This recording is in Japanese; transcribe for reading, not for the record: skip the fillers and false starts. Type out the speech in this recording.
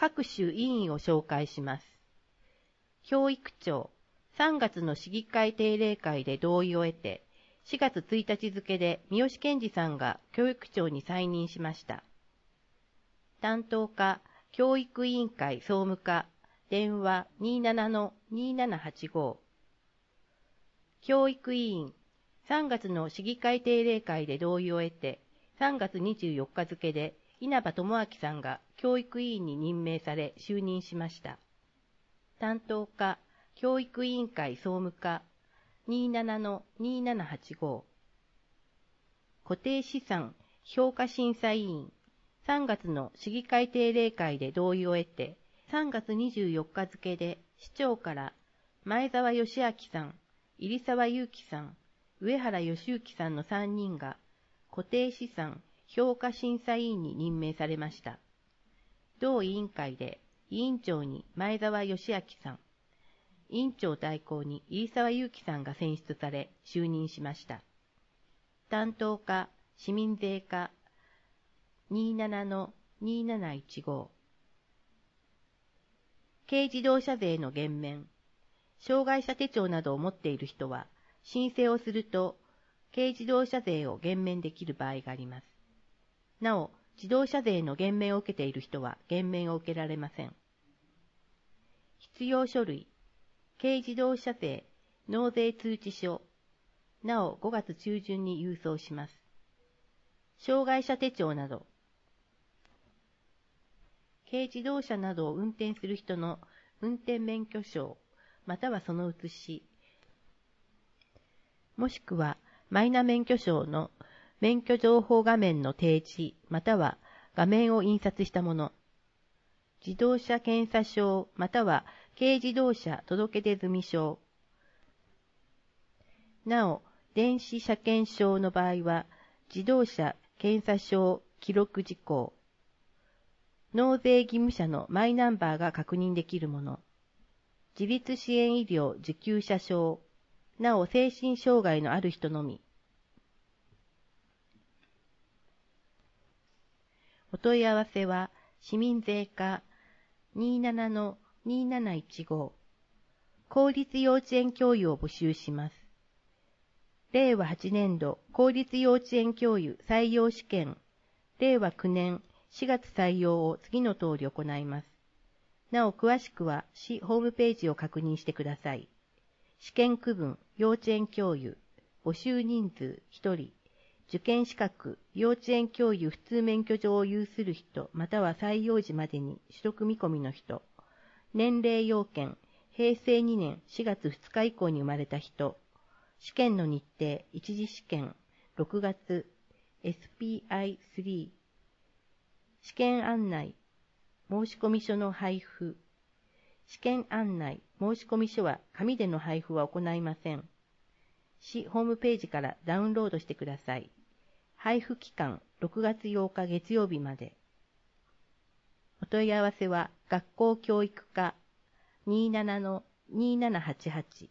各種委員を紹介します。教育庁、3月の市議会定例会で同意を得て、4月1日付で三好健二さんが教育長に再任しました。担当課、教育委員会総務課、電話 27-2785。教育委員、3月の市議会定例会で同意を得て、3月24日付で稲葉智明さんが教育委員に任命され就任しました。担当課、教育委員会総務課、27-2785。固定資産評価審査委員、3月の市議会定例会で同意を得て、3月24日付で市長から前澤義明さん、入澤祐樹さん、上原義行さんの3人が固定資産評価審査委員に任命されました。同委員会で委員長に前澤義明さん、委員長代行に入澤祐樹さんが選出され就任しました。担当課、市民税課、27-2715。軽自動車税の減免。障害者手帳などを持っている人は、申請をすると、軽自動車税を減免できる場合があります。なお、自動車税の減免を受けている人は減免を受けられません。必要書類、軽自動車税、納税通知書、なお5月中旬に郵送します。障害者手帳など、軽自動車などを運転する人の運転免許証、またはその写し、もしくはマイナ免許証の免許情報画面の提示、または画面を印刷したもの、自動車検査証、または軽自動車届出済証。なお、電子車検証の場合は、自動車検査証記録事項、納税義務者のマイナンバーが確認できるもの、自立支援医療受給者証、なお精神障害のある人のみ。お問い合わせは、市民税課 27-2715。公立幼稚園教諭を募集します。令和8年度公立幼稚園教諭採用試験、令和9年4月採用を次の通り行います。なお詳しくは市ホームページを確認してください。試験区分、幼稚園教諭、募集人数1人、受験資格、幼稚園教諭普通免許状を有する人、または採用時までに取得見込みの人、年齢要件、平成2年4月2日以降に生まれた人、試験の日程、一次試験、6月、SPI3、試験案内、申込書の配布、試験案内、申込書は紙での配布は行いません。市ホームページからダウンロードしてください。配布期間、6月8日月曜日まで。お問い合わせは、学校教育課 27-2788